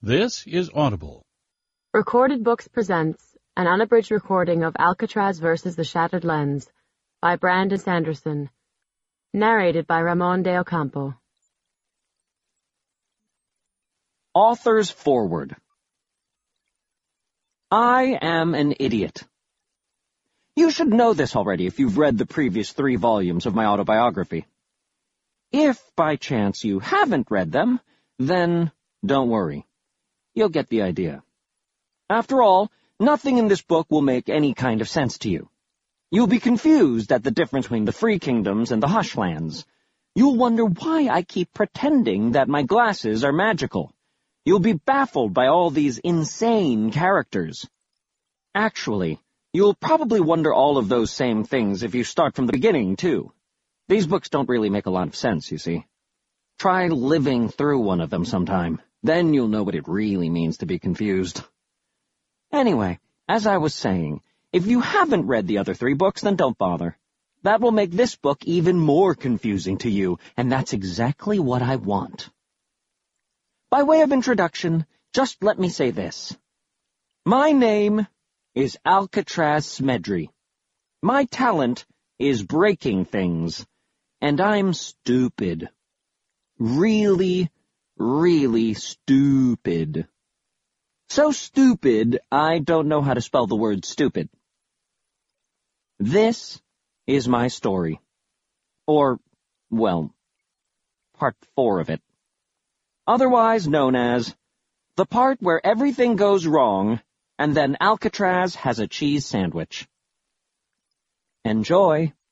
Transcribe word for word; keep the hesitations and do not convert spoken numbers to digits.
This is Audible. Recorded Books presents an unabridged recording of Alcatraz versus the Shattered Lens by Brandon Sanderson, narrated by Ramon de Ocampo. Author's Foreword. I am an idiot. You should know this already if you've read the previous three volumes of my autobiography. If, by chance, you haven't read them, then don't worry. You'll get the idea. After all, nothing in this book will make any kind of sense to you. You'll be confused at the difference between the Free Kingdoms and the Hushlands. You'll wonder why I keep pretending that my glasses are magical. You'll be baffled by all these insane characters. Actually, you'll probably wonder all of those same things if you start from the beginning, too. These books don't really make a lot of sense, you see. Try living through one of them sometime. Then you'll know what it really means to be confused. Anyway, as I was saying, if you haven't read the other three books, then don't bother. That will make this book even more confusing to you, and that's exactly what I want. By way of introduction, just let me say this. My name is Alcatraz Smedry. My talent is breaking things, and I'm stupid. Really, really stupid. So stupid, I don't know how to spell the word stupid. This is my story. Or, well, part four of it. Otherwise known as the part where everything goes wrong, and then Alcatraz has a cheese sandwich. Enjoy.